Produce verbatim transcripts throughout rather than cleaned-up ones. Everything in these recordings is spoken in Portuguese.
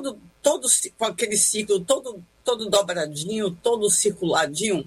todo, todo com aquele ciclo, todo, todo dobradinho, todo circuladinho.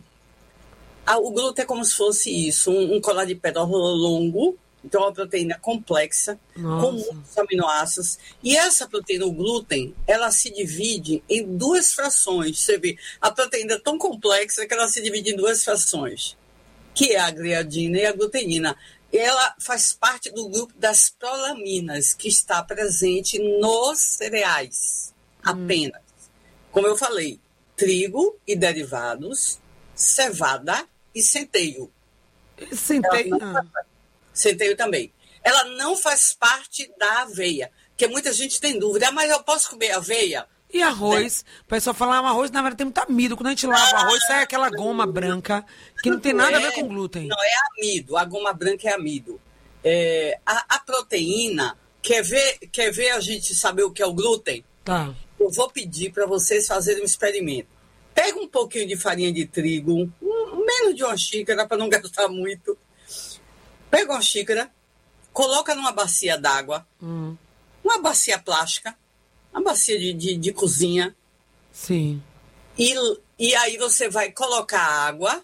O glúten é como se fosse isso, um, um colar de pérola longo, então é uma proteína complexa, Nossa. com muitos aminoácidos. E essa proteína, o glúten, ela se divide em duas frações. Você vê, a proteína é tão complexa que ela se divide em duas frações, que é a gliadina e a gluteína. Ela faz parte do grupo das prolaminas, que está presente nos cereais, hum. apenas. Como eu falei, trigo e derivados, cevada e centeio. Centeio? Centeio também. Ela não faz parte da aveia, porque muita gente tem dúvida, ah, mas eu posso comer aveia? E arroz? É. O pessoal fala, ah, o arroz na verdade tem muito amido. Quando a gente lava ah, o arroz, sai aquela goma branca, que não tem nada é, a ver com glúten. Não, é amido. A goma branca é amido. É, a, a proteína, quer ver, quer ver a gente saber o que é o glúten? Tá. Eu vou pedir para vocês fazerem um experimento. Pega um pouquinho de farinha de trigo, um, menos de uma xícara, para não gastar muito. Pega uma xícara, coloca numa bacia d'água, hum. uma bacia plástica, uma bacia de, de, de cozinha. Sim. E, e aí você vai colocar água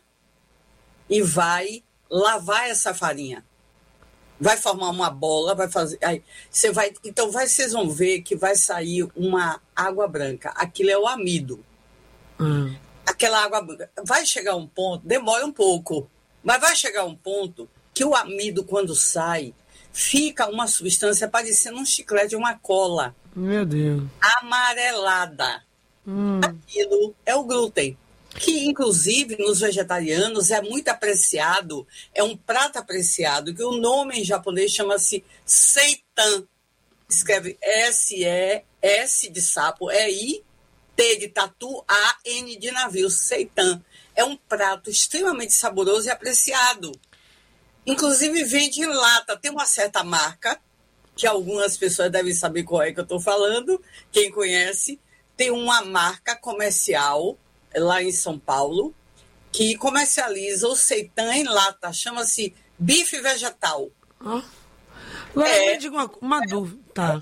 e vai lavar essa farinha. Vai formar uma bola, vai fazer. Aí, você vai, então vai, vocês vão ver que vai sair uma água branca. Aquilo é o amido. Hum. Aquela água branca. Vai chegar um ponto, demora um pouco, mas vai chegar um ponto que o amido, quando sai, fica uma substância parecendo um chiclete, uma cola. Meu Deus. Amarelada. Hum. Aquilo é o glúten, que inclusive nos vegetarianos é muito apreciado, é um prato apreciado, que o nome em japonês chama-se seitan. Escreve S E S de sapo, E I T de tatu, A N de navio, seitan. É um prato extremamente saboroso e apreciado. Inclusive vende em lata. Tem uma certa marca, que algumas pessoas devem saber qual é que eu estou falando, quem conhece. Tem uma marca comercial lá em São Paulo que comercializa o seitan em lata. Chama-se bife vegetal. Ah. Agora é, eu digo uma, uma é, dúvida. Tá.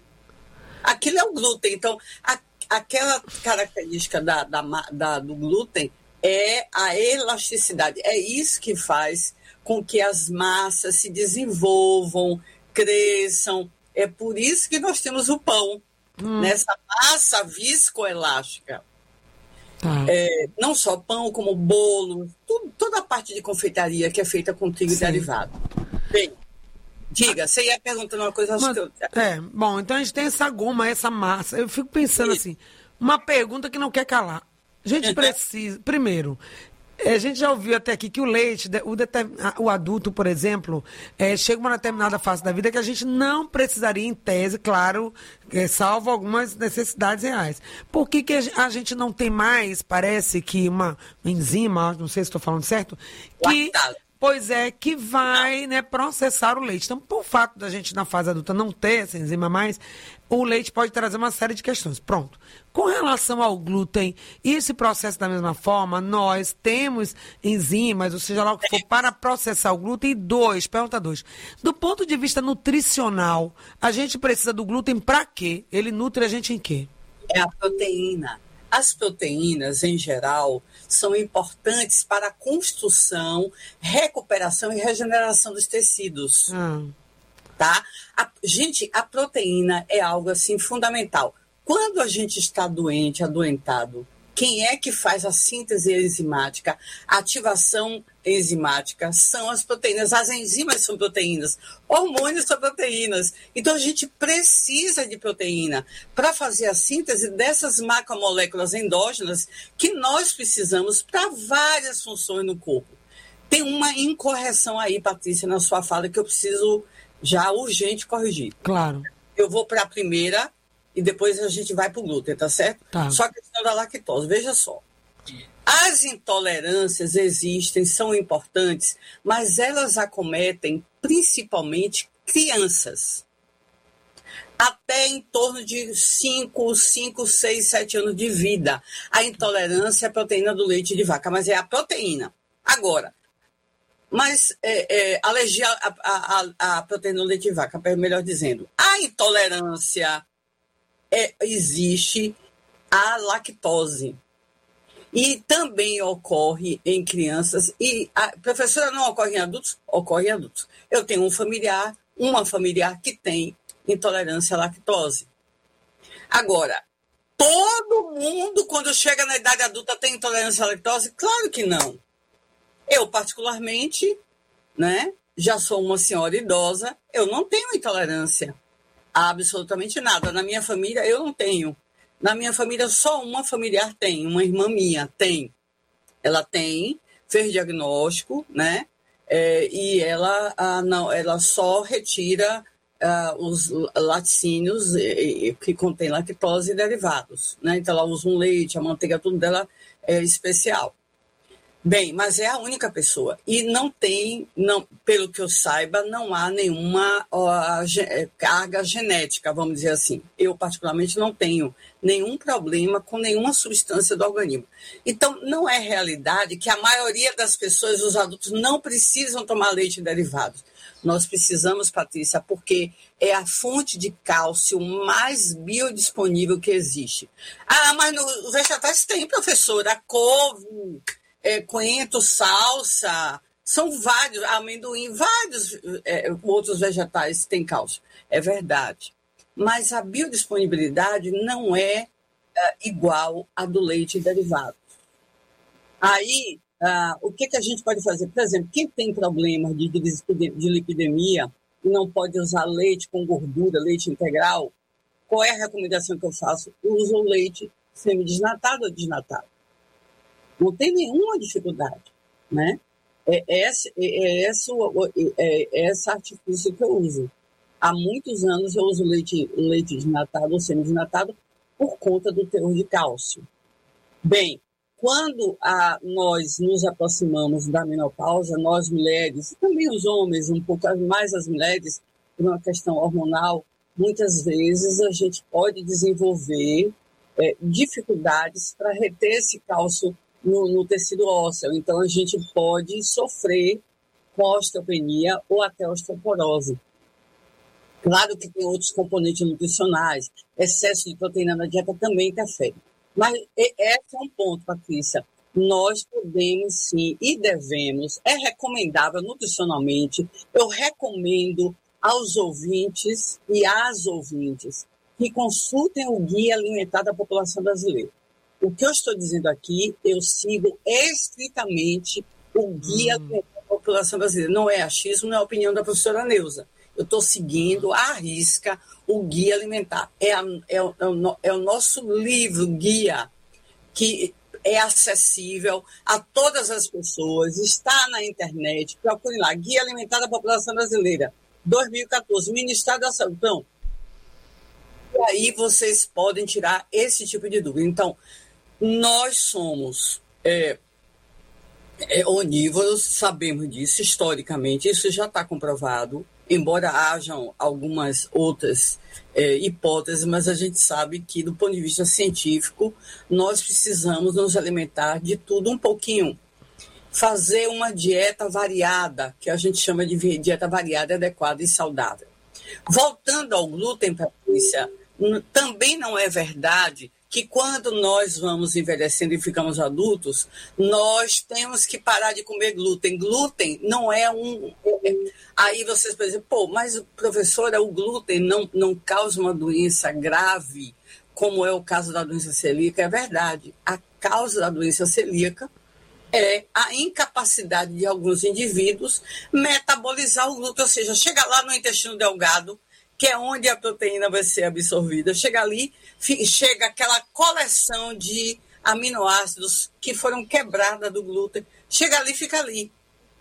Aquilo é o glúten. Então, a, aquela característica da, da, da, do glúten é a elasticidade. É isso que faz com que as massas se desenvolvam, cresçam. É por isso que nós temos o pão, hum. nessa massa viscoelástica. Tá. É, não só pão, como bolo, tudo, toda a parte de confeitaria que é feita com trigo e derivado. Bem, diga, você ia perguntando uma coisa... Mas, que eu... É, bom, então a gente tem essa goma, essa massa. Eu fico pensando Isso. assim, uma pergunta que não quer calar. A gente precisa... Primeiro... A gente já ouviu até aqui que o leite, o, determin... o adulto, por exemplo, é, chega uma determinada fase da vida que a gente não precisaria, em tese, claro, é, salvo algumas necessidades reais. Por que, que a gente não tem mais, parece que uma enzima, não sei se estou falando certo, que... Pois é, que vai, né, processar o leite. Então, por fato da gente, na fase adulta, não ter essa enzima mais, o leite pode trazer uma série de questões. Pronto. Com relação ao glúten, e esse processo da mesma forma, nós temos enzimas, ou seja lá o que for, para processar o glúten. E dois, pergunta dois. Do ponto de vista nutricional, a gente precisa do glúten para quê? Ele nutre a gente em quê? É a proteína. As proteínas, em geral, são importantes para a construção, recuperação e regeneração dos tecidos. Hum. Tá? A, gente, a proteína é algo assim fundamental. Quando a gente está doente, adoentado, quem é que faz a síntese enzimática, a ativação enzimática? São as proteínas. As enzimas são proteínas, hormônios são proteínas. Então, a gente precisa de proteína para fazer a síntese dessas macromoléculas endógenas que nós precisamos para várias funções no corpo. Tem uma incorreção aí, Patrícia, na sua fala, que eu preciso já urgente corrigir. Claro. Eu vou para a primeira... E depois a gente vai para o glúten, tá certo? Tá. Só a questão da lactose. Veja só. As intolerâncias existem, são importantes, mas elas acometem principalmente crianças. Até em torno de cinco, cinco, seis, sete anos de vida. A intolerância é a proteína do leite de vaca, mas é a proteína. Agora, mas é, é, alergia à, à, à proteína do leite de vaca, melhor dizendo. A intolerância... é, existe a lactose. E também ocorre em crianças, e a professora, não ocorre em adultos? Ocorre em adultos. Eu tenho um familiar, uma familiar que tem intolerância à lactose. Agora, todo mundo, quando chega na idade adulta, tem intolerância à lactose? Claro que não. Eu, particularmente, né, já sou uma senhora idosa, eu não tenho intolerância a absolutamente nada. Na minha família, eu não tenho. Na minha família, só uma familiar tem, uma irmã minha tem. Ela tem, fez diagnóstico, né? É, e ela, ah, não, ela só retira ah, os laticínios eh, que contém lactose e derivados, né? Então, ela usa um leite, a manteiga, tudo dela é especial. Bem, mas é a única pessoa. E não tem, não, pelo que eu saiba, não há nenhuma ó, ge- carga genética, vamos dizer assim. Eu, particularmente, não tenho nenhum problema com nenhuma substância do organismo. Então, não é realidade que a maioria das pessoas, os adultos, não precisam tomar leite e derivados. Nós precisamos, Patrícia, porque é a fonte de cálcio mais biodisponível que existe. Ah, mas no vegetais tem, professora, couve, é, coentro, salsa, são vários, amendoim, vários é, outros vegetais têm cálcio. É verdade. Mas a biodisponibilidade não é, é igual à do leite e derivados. Aí, ah, o que, que a gente pode fazer? Por exemplo, quem tem problemas de, de, de lipidemia e não pode usar leite com gordura, leite integral, qual é a recomendação que eu faço? Eu uso o leite semidesnatado ou desnatado. Não tem nenhuma dificuldade, né? É esse, é, esse, é esse artifício que eu uso. Há muitos anos eu uso leite, leite desnatado ou semidesnatado por conta do teor de cálcio. Bem, quando a, nós nos aproximamos da menopausa, nós mulheres, e também os homens, um pouco mais as mulheres, por uma questão hormonal, muitas vezes a gente pode desenvolver é, dificuldades para reter esse cálcio No, no tecido ósseo. Então, a gente pode sofrer com osteopenia ou até osteoporose. Claro que tem outros componentes nutricionais, excesso de proteína na dieta também interfere. Mas esse é um ponto, Patrícia. Nós podemos sim e devemos, é recomendável nutricionalmente, eu recomendo aos ouvintes e às ouvintes que consultem o Guia Alimentar da População Brasileira. O que eu estou dizendo aqui, eu sigo estritamente o Guia hum. da População Brasileira. Não é achismo, não é a opinião da professora Neuza. Eu estou seguindo à risca o Guia Alimentar. É, a, é, o, é o nosso livro, guia, que é acessível a todas as pessoas, está na internet. Procurem lá, Guia Alimentar da População Brasileira, dois mil e catorze, Ministério da Saúde. Então, e aí vocês podem tirar esse tipo de dúvida. Então, nós somos é, é, onívoros, sabemos disso historicamente, isso já está comprovado, embora hajam algumas outras é, hipóteses, mas a gente sabe que, do ponto de vista científico, nós precisamos nos alimentar de tudo um pouquinho. Fazer uma dieta variada, que a gente chama de dieta variada, adequada e saudável. Voltando ao glúten, Patrícia, também não é verdade que quando nós vamos envelhecendo e ficamos adultos, nós temos que parar de comer glúten. Glúten não é um... Aí vocês podem dizer, pô, mas professora, o glúten não, não causa uma doença grave, como é o caso da doença celíaca. É verdade. A causa da doença celíaca é a incapacidade de alguns indivíduos metabolizar o glúten, ou seja, chega lá no intestino delgado, que é onde a proteína vai ser absorvida. Chega ali, chega aquela coleção de aminoácidos que foram quebradas do glúten, chega ali e fica ali.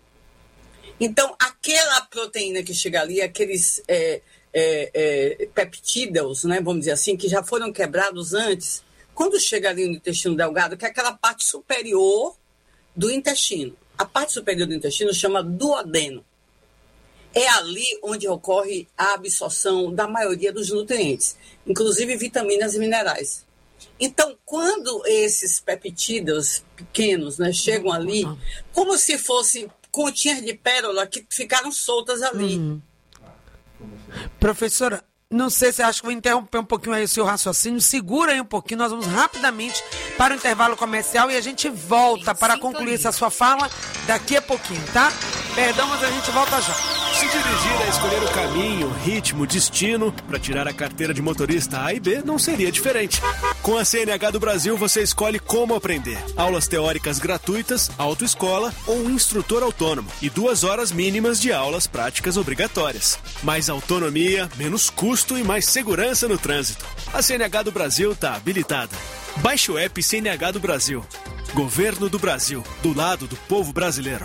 Então, aquela proteína que chega ali, aqueles é, é, é, peptídeos, né, vamos dizer assim, que já foram quebrados antes, quando chega ali no intestino delgado, que é aquela parte superior do intestino. A parte superior do intestino chama duodeno. É ali onde ocorre a absorção da maioria dos nutrientes, inclusive vitaminas e minerais. Então, quando esses peptídeos pequenos, né, chegam ali, como se fossem continhas de pérola que ficaram soltas ali. Uhum. Professora, Não sei se acho que vou interromper um pouquinho aí o seu raciocínio. Segura aí um pouquinho, nós vamos rapidamente para o intervalo comercial e a gente volta para concluir essa sua fala daqui a pouquinho, tá? Perdão, mas a gente volta já. Se dirigir a escolher o caminho, ritmo, destino para tirar a carteira de motorista A e B não seria diferente. Com a C N H do Brasil você escolhe como aprender. Aulas teóricas gratuitas, autoescola ou um instrutor autônomo e duas horas mínimas de aulas práticas obrigatórias. Mais autonomia, menos custo e mais segurança no trânsito. A C N H do Brasil está habilitada. Baixe o app C N H do Brasil. Governo do Brasil, do lado do povo brasileiro.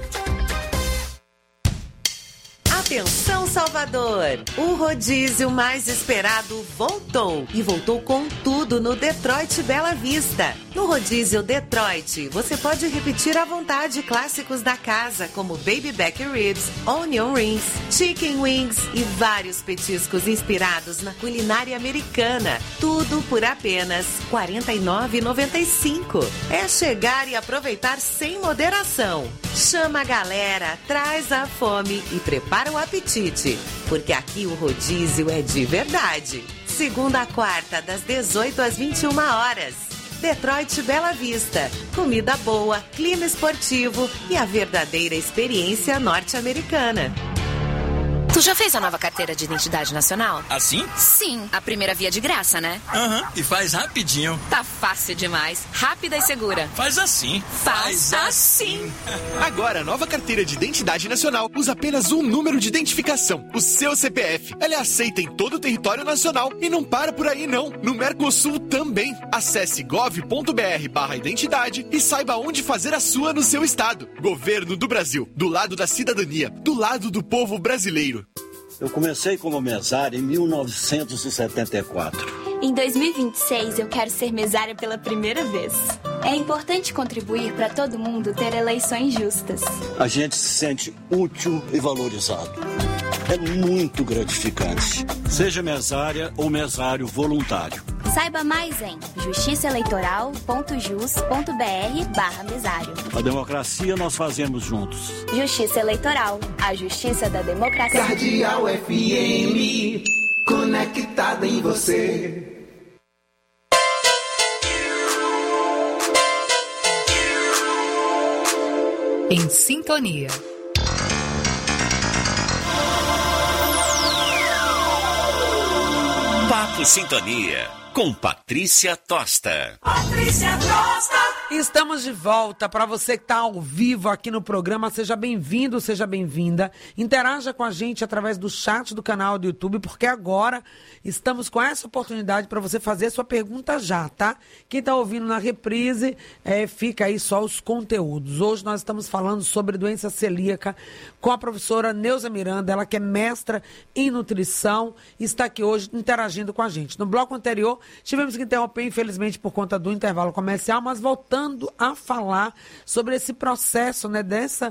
Atenção, Salvador! O rodízio mais esperado voltou e voltou com tudo no Detroit Bela Vista. No rodízio Detroit, você pode repetir à vontade clássicos da casa, como Baby Back Ribs, Onion Rings, Chicken Wings e vários petiscos inspirados na culinária americana. Tudo por apenas quarenta e nove reais e noventa e cinco centavos. É chegar e aproveitar sem moderação. Chama a galera, traz a fome e prepara o apetite, porque aqui o rodízio é de verdade. Segunda a quarta, das dezoito às vinte e uma horas. Detroit Bela Vista. Comida boa, clima esportivo e a verdadeira experiência norte-americana. Tu já fez a nova carteira de identidade nacional? Assim? Sim, a primeira via de graça, né? Aham, uhum. E faz rapidinho. Tá fácil demais, rápida e segura. Faz assim. Faz, faz assim. Agora, a nova carteira de identidade nacional usa apenas um número de identificação, o seu C P F. Ela é aceita em todo o território nacional e não para por aí não. No Mercosul também. Acesse gov.br barra identidade e saiba onde fazer a sua no seu estado. Governo do Brasil, do lado da cidadania, do lado do povo brasileiro. Eu comecei como mesária em mil novecentos e setenta e quatro. Em dois mil e vinte e seis, eu quero ser mesária pela primeira vez. É importante contribuir para todo mundo ter eleições justas. A gente se sente útil e valorizado. É muito gratificante. Seja mesária ou mesário voluntário. Saiba mais em justiçaeleitoral.jus.br barra mesário. A democracia nós fazemos juntos. Justiça Eleitoral, a justiça da democracia. Cardeal F M, conectada em você. Em sintonia. Papo Sintonia, com Patrícia Tosta. Patrícia Tosta! Estamos de volta. Para você que está ao vivo aqui no programa, seja bem-vindo, seja bem-vinda. Interaja com a gente através do chat do canal do YouTube, porque agora estamos com essa oportunidade para você fazer sua pergunta já, tá? Quem está ouvindo na reprise, é, fica aí só os conteúdos. Hoje nós estamos falando sobre doença celíaca com a professora Neuza Miranda, ela que é mestra em nutrição, está aqui hoje interagindo com a gente. No bloco anterior, tivemos que interromper, infelizmente, por conta do intervalo comercial, mas voltando a falar sobre esse processo, né, dessa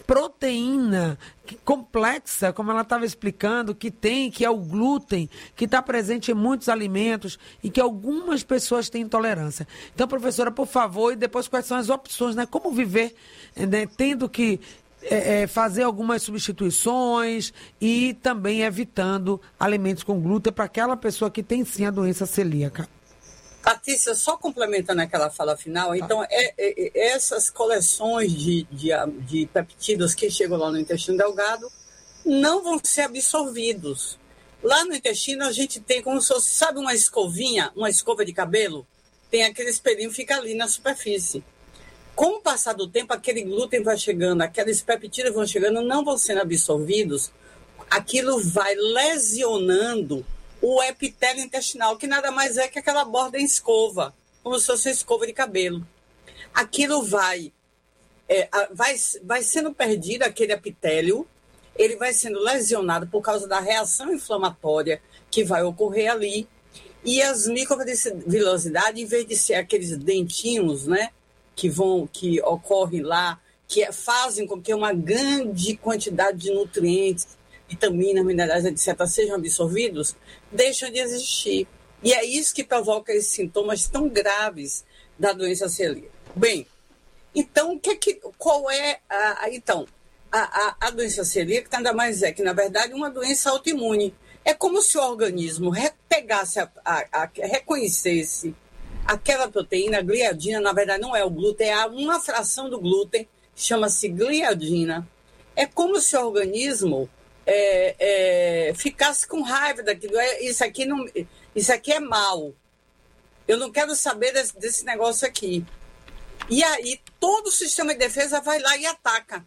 proteína complexa, como ela estava explicando, que tem, que é o glúten, que está presente em muitos alimentos e que algumas pessoas têm intolerância. Então, professora, por favor, e depois quais são as opções, né? Como viver, né, tendo que é, é, fazer algumas substituições e também evitando alimentos com glúten para aquela pessoa que tem sim a doença celíaca. Patrícia, só complementando aquela fala final, então é, é, essas coleções de, de, de peptídeos que chegam lá no intestino delgado não vão ser absorvidos. Lá no intestino a gente tem como se fosse, sabe uma escovinha, uma escova de cabelo? Tem aquele espelhinho que fica ali na superfície. Com o passar do tempo, aquele glúten vai chegando, aqueles peptídeos vão chegando, não vão sendo absorvidos, aquilo vai lesionando o epitélio intestinal, que nada mais é que aquela borda em escova, como se fosse uma escova de cabelo. Aquilo vai, é, vai, vai sendo perdido, aquele epitélio, ele vai sendo lesionado por causa da reação inflamatória que vai ocorrer ali, e as microvilosidades, em vez de ser aqueles dentinhos, né, que, vão, que ocorrem lá, que fazem com que uma grande quantidade de nutrientes, vitaminas, minerais, etcétera, sejam absorvidos, deixam de existir. E é isso que provoca esses sintomas tão graves da doença celíaca. Bem, então, que que, qual é a, a, então, a, a, a doença celíaca nada mais é que, na verdade, uma doença autoimune. É como se o organismo pegasse, a, a, a, reconhecesse aquela proteína, a gliadina, na verdade não é o glúten, é uma fração do glúten, chama-se gliadina. É como se o organismo é, é, ficasse com raiva daquilo. Isso aqui, não, isso aqui é mal. Eu não quero saber desse, desse negócio aqui. E aí todo o sistema de defesa vai lá e ataca.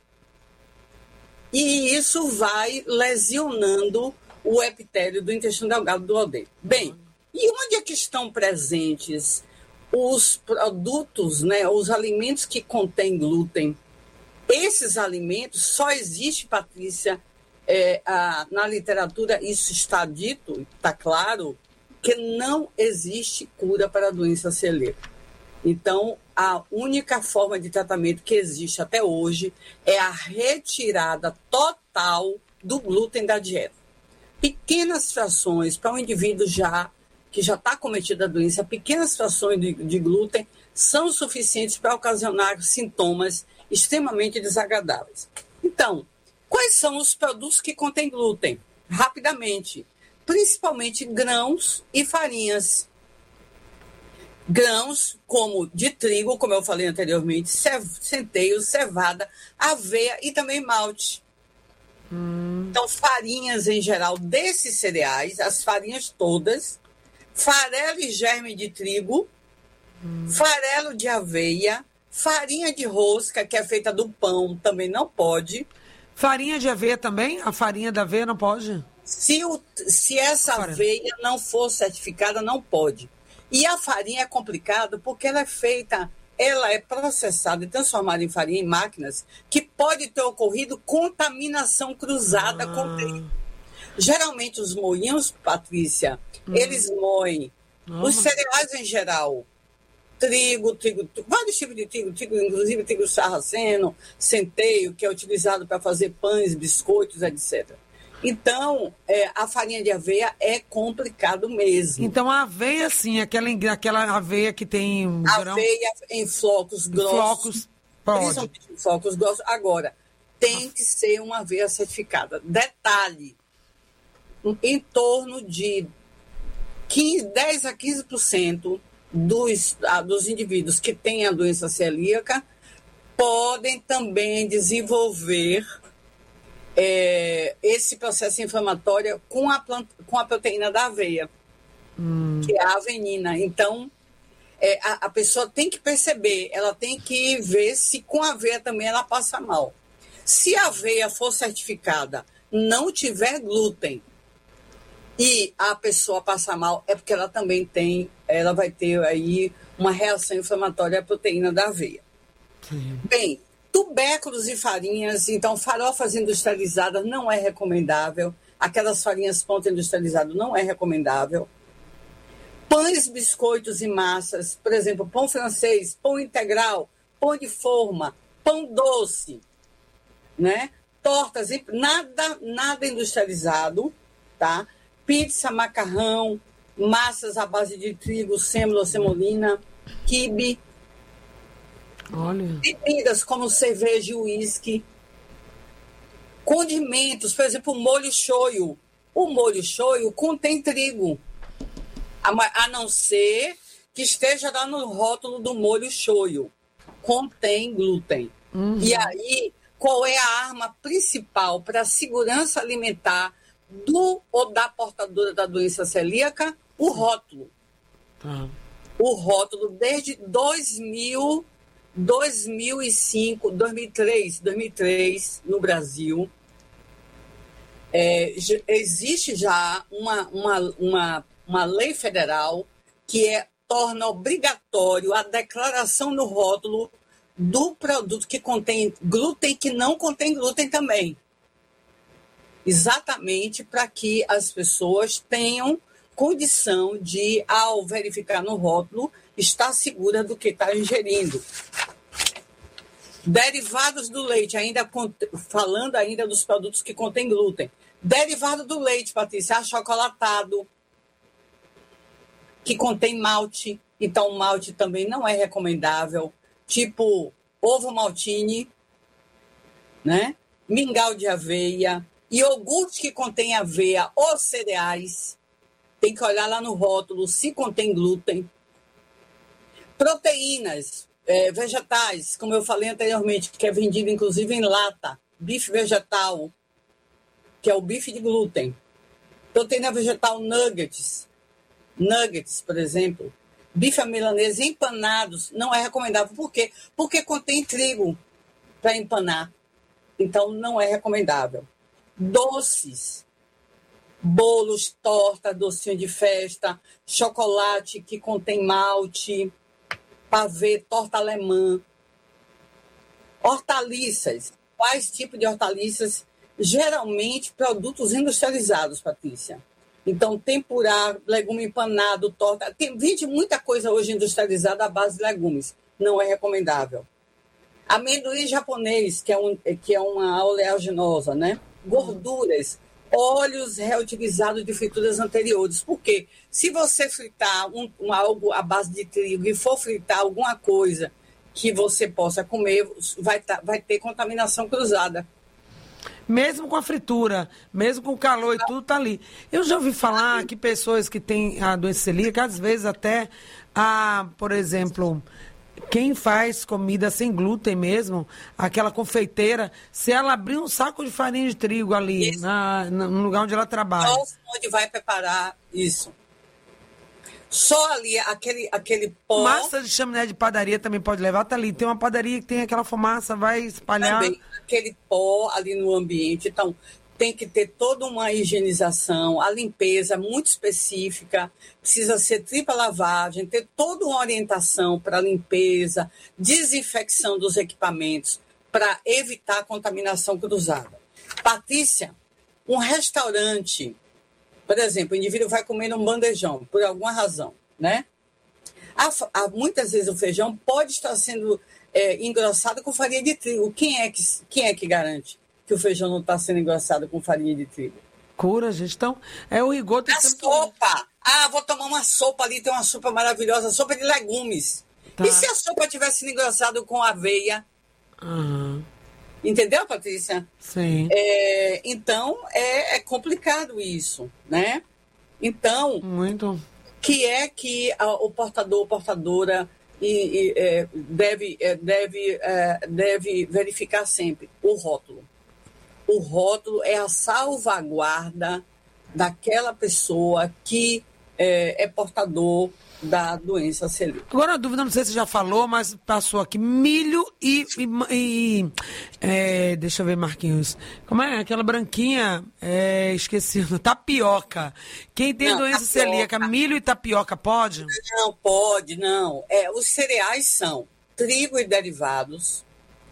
E isso vai lesionando o epitélio do intestino delgado do duodeno. Bem, e onde é que estão presentes os produtos, né, os alimentos que contêm glúten? Esses alimentos só existe, Patrícia, é, a, na literatura isso está dito, está claro, que não existe cura para a doença celíaca. Então, a única forma de tratamento que existe até hoje é a retirada total do glúten da dieta. Pequenas frações para um indivíduo já que já está cometido a doença, pequenas frações de, de glúten são suficientes para ocasionar sintomas extremamente desagradáveis. Então, quais são os produtos que contêm glúten? Rapidamente, principalmente grãos e farinhas. Grãos como de trigo, como eu falei anteriormente, centeio, cevada, aveia e também malte. Hum. Então, farinhas em geral desses cereais, as farinhas todas, farelo e germe de trigo, hum. farelo de aveia, farinha de rosca, que é feita do pão, também não pode. Farinha de aveia também? A farinha da aveia não pode? Se, o, se essa Farelo. aveia não for certificada, não pode. E a farinha é complicado porque ela é feita, ela é processada e transformada em farinha em máquinas que pode ter ocorrido contaminação cruzada ah. com trigo. Geralmente os moinhos, Patrícia, hum. eles moem ah. os cereais em geral. Trigo, trigo, vários tipos de trigo, trigo, inclusive trigo sarraceno, centeio, que é utilizado para fazer pães, biscoitos, etcétera. Então, é, a farinha de aveia é complicado mesmo. Então, a aveia, sim, aquela, aquela aveia que tem... Aveia grão... em flocos grossos. Flocos, pode. Principalmente em flocos grossos. Agora, tem que ser uma aveia certificada. Detalhe, em torno de quinze, dez a quinze por cento dos, dos indivíduos que têm a doença celíaca podem também desenvolver... É, esse processo inflamatório com a, planta, com a proteína da aveia, hum. que é a avenina. Então, é, a, a pessoa tem que perceber, ela tem que ver se com a aveia também ela passa mal. Se a aveia for certificada, não tiver glúten e a pessoa passa mal, é porque ela também tem, ela vai ter aí uma reação inflamatória à proteína da aveia. Sim. Bem, tubérculos e farinhas, então farofas industrializadas não é recomendável. Aquelas farinhas ponta industrializado não é recomendável. Pães, biscoitos e massas, por exemplo, pão francês, pão integral, pão de forma, pão doce, né? Tortas, nada, nada industrializado, tá? Pizza, macarrão, massas à base de trigo, sêmola, semolina, quibe. Olha. Bebidas como cerveja e uísque. Condimentos, por exemplo, o molho shoyu. O molho shoyu contém trigo. A, a não ser que esteja lá no rótulo do molho shoyu. Contém glúten. Uhum. E aí, qual é a arma principal para a segurança alimentar do ou da portadora da doença celíaca? O rótulo. Tá. O rótulo desde dois mil... dois mil e cinco, dois mil e três, dois mil e três no Brasil, é, existe já uma, uma, uma, uma lei federal que é, torna obrigatório a declaração no rótulo do produto que contém glúten e que não contém glúten também. Exatamente para que as pessoas tenham condição de, ao verificar no rótulo, estar segura do que está ingerindo. Derivados do leite, ainda falando ainda dos produtos que contêm glúten. Derivado do leite, Patrícia, achocolatado, que contém malte. Então, malte também não é recomendável. Tipo ovo maltine, né? Mingau de aveia, Iogurte que contém aveia ou cereais, tem que olhar lá no rótulo se contém glúten. Proteínas é, vegetais, como eu falei anteriormente, que é vendido inclusive em lata. Bife vegetal, que é o bife de glúten. Proteína vegetal nuggets, nuggets, por exemplo. Bife à milanesa empanados não é recomendável. Por quê? Porque contém trigo para empanar. Então, não é recomendável. Doces, bolos, torta, docinho de festa, chocolate que contém malte, pavê, torta alemã. Hortaliças. Quais tipos de hortaliças? Geralmente, produtos industrializados, Patrícia. Então, tempurá, legume empanado, torta. Tem, vende muita coisa hoje industrializada à base de legumes. Não é recomendável. Amendoim japonês, que é, um, que é uma oleaginosa, né? Gorduras, óleos reutilizados de frituras anteriores. Por quê? Se você fritar um, um, algo à base de trigo e for fritar alguma coisa que você possa comer, vai, tá, vai ter contaminação cruzada. Mesmo com a fritura, mesmo com o calor e tudo tá ali. Eu já ouvi falar que pessoas que têm a doença celíaca, às vezes até, a, por exemplo, quem faz comida sem glúten mesmo, aquela confeiteira, se ela abrir um saco de farinha de trigo ali, na, na, no lugar onde ela trabalha. Só onde vai preparar isso. Só ali, aquele, aquele pó... Massa de chaminé de padaria também pode levar, tá ali. Tem uma padaria que tem aquela fumaça, vai espalhar... Também, aquele pó ali no ambiente. Então, tem que ter toda uma higienização, a limpeza muito específica, precisa ser tripla lavagem, ter toda uma orientação para limpeza, desinfecção dos equipamentos, para evitar a contaminação cruzada. Patrícia, um restaurante... Por exemplo, o indivíduo vai comer num bandejão, por alguma razão, né? Há, há, muitas vezes o feijão pode estar sendo é, engrossado com farinha de trigo. Quem é, que, quem é que garante que o feijão não está sendo engrossado com farinha de trigo? Cura, gente. Então, é o rigor... A sopa. Ah, vou tomar uma sopa ali, tem uma sopa maravilhosa, sopa de legumes. Tá. E se a sopa tivesse sido engrossada com aveia? Uhum. Entendeu, Patrícia? Sim. É, então, é, é complicado isso, né? Então, muito. Que é que a, o portador, portadora e, e, é, deve, é, deve, é, deve verificar sempre o rótulo. O rótulo é a salvaguarda daquela pessoa que é, é portador da doença celíaca. Agora, a dúvida, não sei se você já falou, mas passou aqui, milho e... e, e é, deixa eu ver, Marquinhos. Como é? Aquela branquinha, é, esqueci, tapioca. Quem tem não, doença tapioca. celíaca, milho e tapioca, pode? Não, pode, não. É, os cereais são trigo e derivados,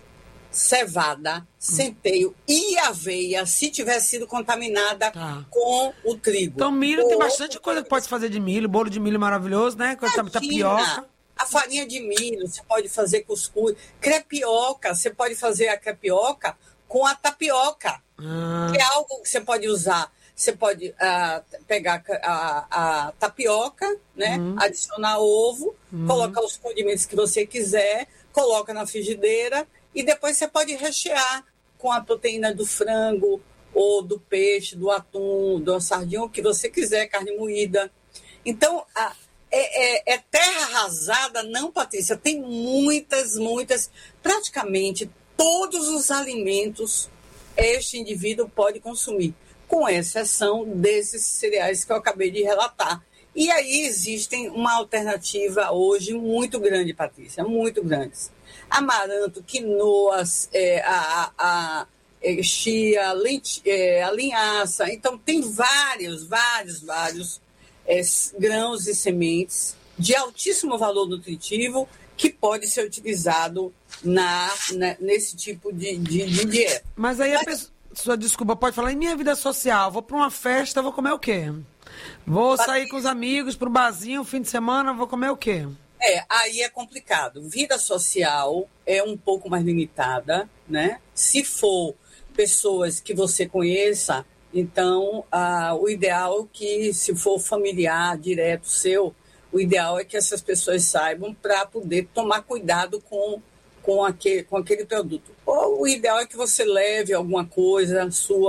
cevada, centeio e aveia, se tiver sido contaminada tá. com o trigo. Então, milho, tem bastante coisa que pode fazer de milho, bolo de milho maravilhoso, né? Com essa tapioca. A farinha de milho, você pode fazer cuscuz. Crepioca, você pode fazer a crepioca com a tapioca, ah. que é algo que você pode usar. Você pode uh, pegar a, a tapioca, né? Hum. Adicionar ovo, hum. colocar os condimentos que você quiser, coloca na frigideira. E depois você pode rechear com a proteína do frango, ou do peixe, do atum, da sardinha, o que você quiser, carne moída. Então, a, é, é, é terra arrasada, não, Patrícia? Tem muitas, muitas, praticamente todos os alimentos este indivíduo pode consumir, com exceção desses cereais que eu acabei de relatar. E aí existem uma alternativa hoje muito grande, Patrícia, muito grande. Amaranto, quinoa, é, a, a, a chia, lente, é, a linhaça. Então, tem vários, vários, vários é, grãos e sementes de altíssimo valor nutritivo que pode ser utilizado na, na, nesse tipo de, de, de dieta. Mas aí a Mas, pessoa, desculpa, pode falar, em minha vida social, vou para uma festa, vou comer o quê? Vou sair com os amigos para o barzinho, fim de semana, vou comer o quê? É, aí é complicado. Vida social é um pouco mais limitada, né? Se for pessoas que você conheça, então ah, o ideal é que, se for familiar, direto seu, o ideal é que essas pessoas saibam para poder tomar cuidado com, com, aquele, com aquele produto. Ou o ideal é que você leve alguma coisa sua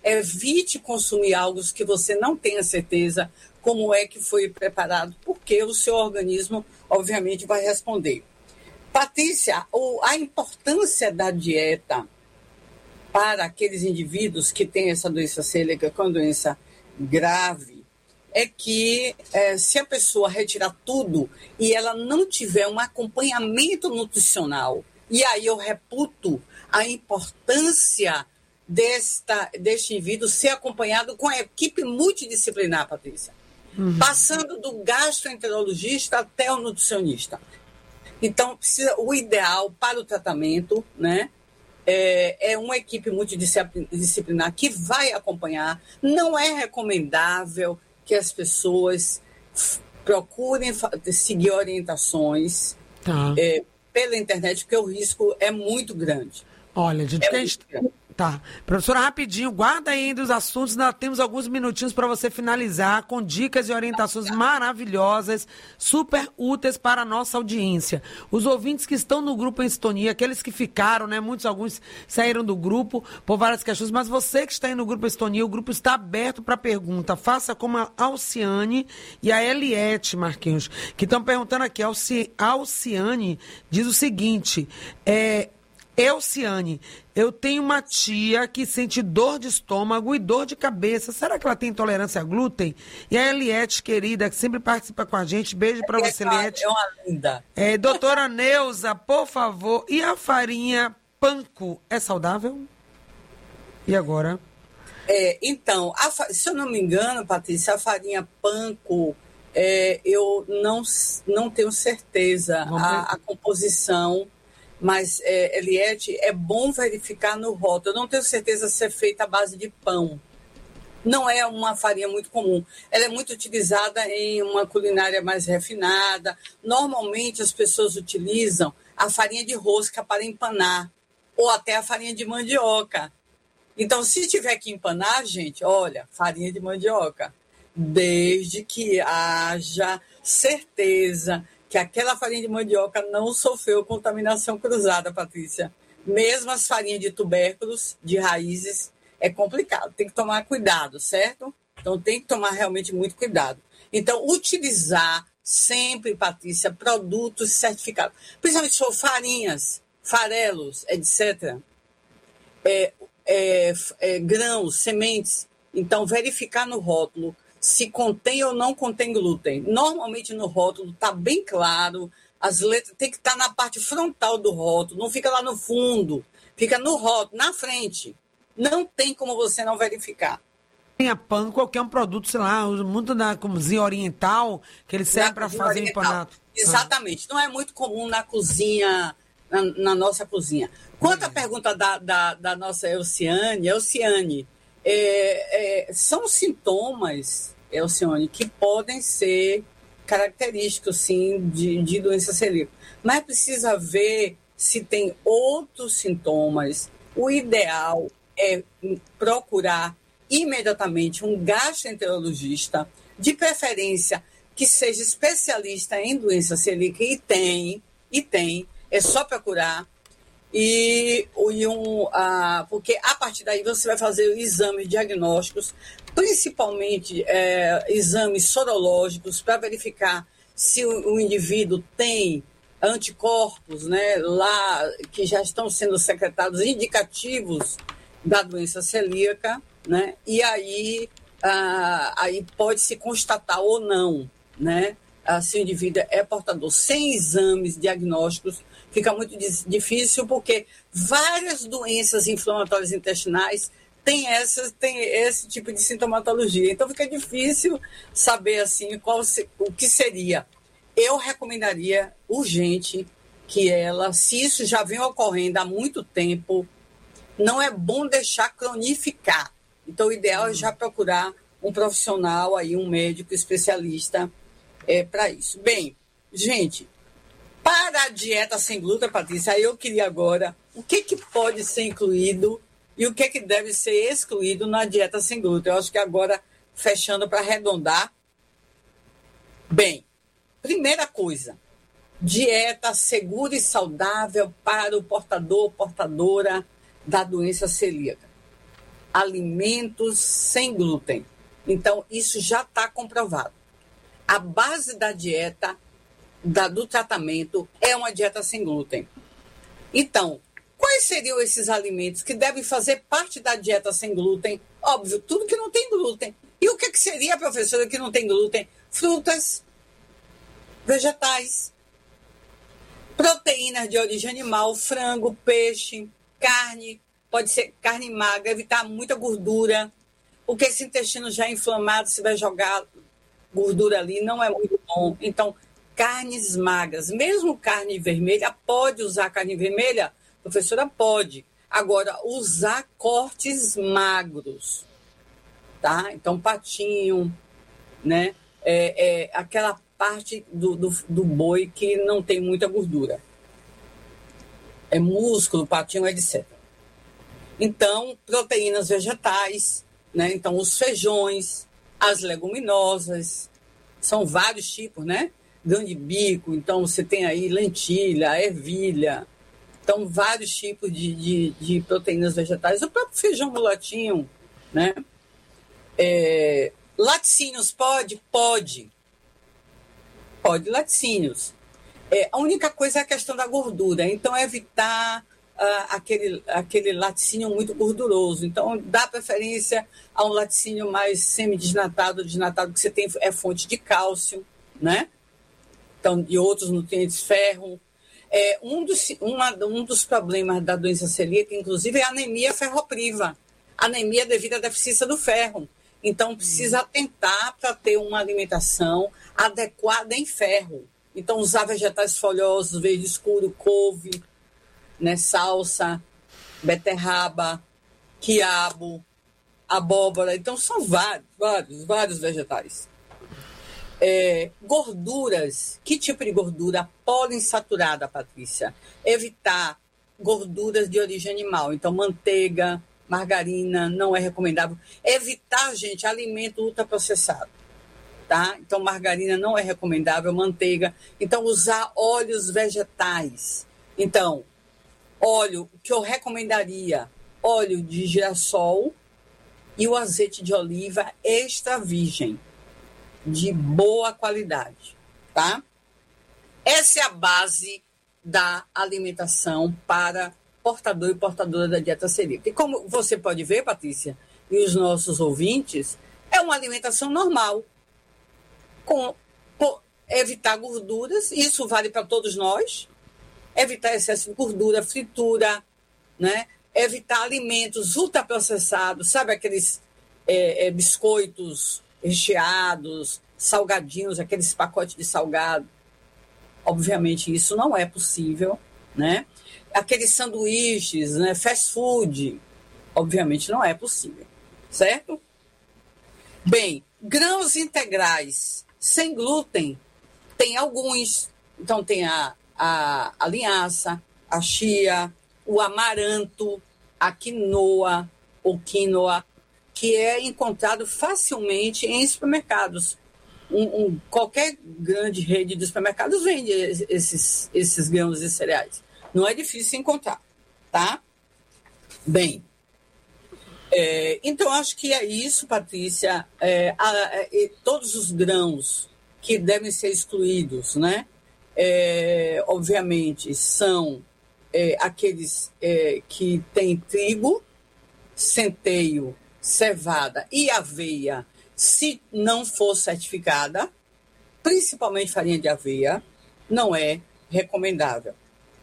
Evite consumir algo que você não tenha certeza como é que foi preparado, porque o seu organismo, obviamente, vai responder. Patrícia, a importância da dieta para aqueles indivíduos que têm essa doença celíaca, que é uma doença grave, é que é, se a pessoa retirar tudo e ela não tiver um acompanhamento nutricional, e aí eu reputo a importância desta, deste indivíduo ser acompanhado com a equipe multidisciplinar, Patrícia, uhum. passando do gastroenterologista até o nutricionista. Então, precisa, o ideal para o tratamento, né, é, é uma equipe multidisciplinar que vai acompanhar. Não é recomendável que as pessoas procurem seguir orientações tá. é, pela internet, porque o risco é muito grande. Olha, gente, é que a gente... Tá. Professora, rapidinho, guarda ainda os assuntos, nós temos alguns minutinhos para você finalizar com dicas e orientações maravilhosas, super úteis para a nossa audiência. Os ouvintes que estão no grupo em sintonia, aqueles que ficaram, né, muitos, alguns saíram do grupo por várias questões, mas você que está aí no grupo em sintonia, o grupo está aberto para pergunta. Faça como a Alciane e a Eliette Marquinhos, que estão perguntando aqui. Alci... Alciane diz o seguinte, é... Elciane, eu tenho uma tia que sente dor de estômago e dor de cabeça. Será que ela tem intolerância a glúten? E a Eliette, querida, que sempre participa com a gente. Beijo para você, Eliette. É uma linda. É, doutora Neuza, por favor, e a farinha panko é saudável? E agora? É, então, a, se eu não me engano, Patrícia, a farinha panko, é, eu não, não tenho certeza a, a composição. Mas, é, Eliette, é bom verificar no rótulo. Eu não tenho certeza se é feita à base de pão. Não é uma farinha muito comum. Ela é muito utilizada em uma culinária mais refinada. Normalmente, as pessoas utilizam a farinha de rosca para empanar, ou até a farinha de mandioca. Então, se tiver que empanar, gente, olha, farinha de mandioca. Desde que haja certeza que aquela farinha de mandioca não sofreu contaminação cruzada, Patrícia. Mesmo as farinhas de tubérculos, de raízes, é complicado. Tem que tomar cuidado, certo? Então, tem que tomar realmente muito cuidado. Então, utilizar sempre, Patrícia, produtos certificados. Principalmente se for farinhas, farelos, etcétera. É, é, é, grãos, sementes. Então, verificar no rótulo se contém ou não contém glúten. Normalmente no rótulo está bem claro, as letras tem que estar tá na parte frontal do rótulo, não fica lá no fundo, fica no rótulo, na frente. Não tem como você não verificar. A panko, qualquer um produto, sei lá, muito da cozinha oriental, que ele serve para fazer empanado. Exatamente, ah. Não é muito comum na cozinha, na, na nossa cozinha. Quanto à pergunta da, da, da nossa Elciane, Elciane, é, é, são sintomas, Elciane, que podem ser característicos, sim, de, de doença celíaca. Mas precisa ver se tem outros sintomas. O ideal é procurar imediatamente um gastroenterologista, de preferência que seja especialista em doença celíaca, e tem, e tem, é só procurar. E, e um, a, porque a partir daí você vai fazer exames diagnósticos, principalmente é, exames sorológicos, para verificar se o, o indivíduo tem anticorpos, né, lá que já estão sendo secretados, indicativos da doença celíaca, né, e aí, ah, aí pode se constatar ou não, né, se o indivíduo é portador. Sem exames diagnósticos fica muito difícil, porque várias doenças inflamatórias intestinais têm, essas, têm esse tipo de sintomatologia. Então fica difícil saber assim, qual se, o que seria. Eu recomendaria urgente que ela, se isso já vem ocorrendo há muito tempo, não é bom deixar cronificar. Então o ideal é já procurar um profissional, aí, um médico especialista é, para isso. Bem, gente, para a dieta sem glúten, Patrícia, eu queria agora o que, que pode ser incluído e o que, que deve ser excluído na dieta sem glúten. Eu acho que agora, fechando para arredondar. Bem, primeira coisa, dieta segura e saudável para o portador ou portadora da doença celíaca. alimentos sem glúten. Então, isso já está comprovado. A base da dieta, da, do tratamento, é uma dieta sem glúten. Então, quais seriam esses alimentos que devem fazer parte da dieta sem glúten? Óbvio, tudo que não tem glúten. E o que, que seria, professora, que não tem glúten? Frutas, vegetais, proteínas de origem animal, frango, peixe, carne, pode ser carne magra, evitar muita gordura, porque esse intestino já é inflamado, se vai jogar gordura ali, não é muito bom. Então, carnes magras, mesmo carne vermelha, pode usar carne vermelha? Professora, pode. Agora, usar cortes magros, tá? Então, patinho, né? É, é aquela parte do, do, do boi que não tem muita gordura. É músculo, patinho, etcétera. Então, proteínas vegetais, né? Então, os feijões, as leguminosas, são vários tipos, né? Grão de bico, então você tem aí lentilha, ervilha, então vários tipos de, de, de proteínas vegetais, o próprio feijão mulatinho, né? É, laticínios pode? Pode. Pode laticínios. É, a única coisa é a questão da gordura, então evitar uh, aquele, aquele laticínio muito gorduroso. Então, dá preferência a um laticínio mais semidesnatado, desnatado, que você tem é fonte de cálcio, né? Então, e outros nutrientes, ferro. É, um, dos, uma, um dos problemas da doença celíaca, inclusive, é a anemia ferropriva. Anemia devido à deficiência do ferro. Então, precisa atentar para ter uma alimentação adequada em ferro. Então, usar vegetais folhosos, verde escuro, couve, né, salsa, beterraba, quiabo, abóbora. Então, são vários, vários, vários vegetais. É, gorduras. Que tipo de gordura? Poliinsaturada, Patrícia. Evitar gorduras de origem animal. Então, manteiga, margarina, não é recomendável. Evitar, gente, alimento ultraprocessado. Tá? Então, margarina não é recomendável, manteiga. Então, usar óleos vegetais. Então, óleo que eu recomendaria, óleo de girassol e o azeite de oliva extra virgem, de boa qualidade, tá? Essa é a base da alimentação para portador e portadora da dieta celíaca. E como você pode ver, Patrícia, e os nossos ouvintes, é uma alimentação normal, com, com evitar gorduras, isso vale para todos nós, evitar excesso de gordura, fritura, né? Evitar alimentos ultraprocessados, sabe aqueles é, é, biscoitos recheados, salgadinhos, aqueles pacotes de salgado. Obviamente, isso não é possível, né? Aqueles sanduíches, né? Fast food, obviamente não é possível, certo? Bem, grãos integrais sem glúten, tem alguns. Então, tem a, a, a linhaça, a chia, o amaranto, a quinoa, ou quinoa, que é encontrado facilmente em supermercados. Um, um, qualquer grande rede de supermercados vende esses, esses grãos e cereais. Não é difícil encontrar, tá? Bem, é, então acho que é isso, Patrícia. É, a, a, todos os grãos que devem ser excluídos, né? É, obviamente, são é, aqueles é, que têm trigo, centeio, cevada e aveia, se não for certificada, principalmente farinha de aveia, não é recomendável.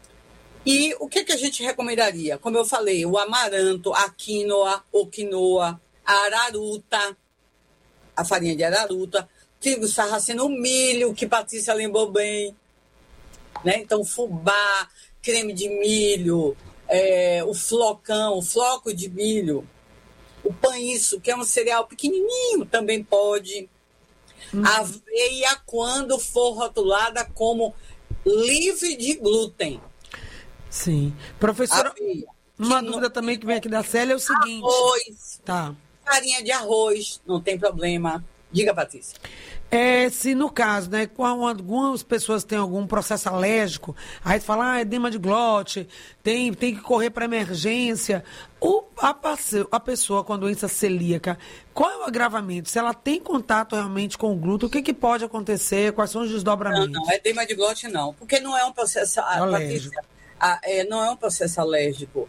E o que, que a gente recomendaria? Como eu falei, o amaranto, a quinoa, o quinoa, a araruta, a farinha de araruta, trigo sarraceno, o milho, que Patrícia lembrou bem, né? Então, fubá, creme de milho, é, o flocão, o floco de milho, o paniço, que é um cereal pequenininho, também pode. Uhum. A aveia, quando for rotulada como livre de glúten. Sim. Professora, aveia, uma dúvida não... também que vem aqui da Célia é o seguinte. Arroz. Tá. Farinha de arroz, não tem problema. Diga, Patrícia. é se no caso, né, quando algumas pessoas têm algum processo alérgico, aí fala, ah, edema de glote, tem, tem que correr para emergência. O, a, a pessoa com a doença celíaca, qual é o agravamento? Se ela tem contato realmente com o glúten, o que, que pode acontecer? Quais são os desdobramentos? Não, não, edema de glote não, porque não é um processo... A, Patrícia, a, é, não é um processo alérgico.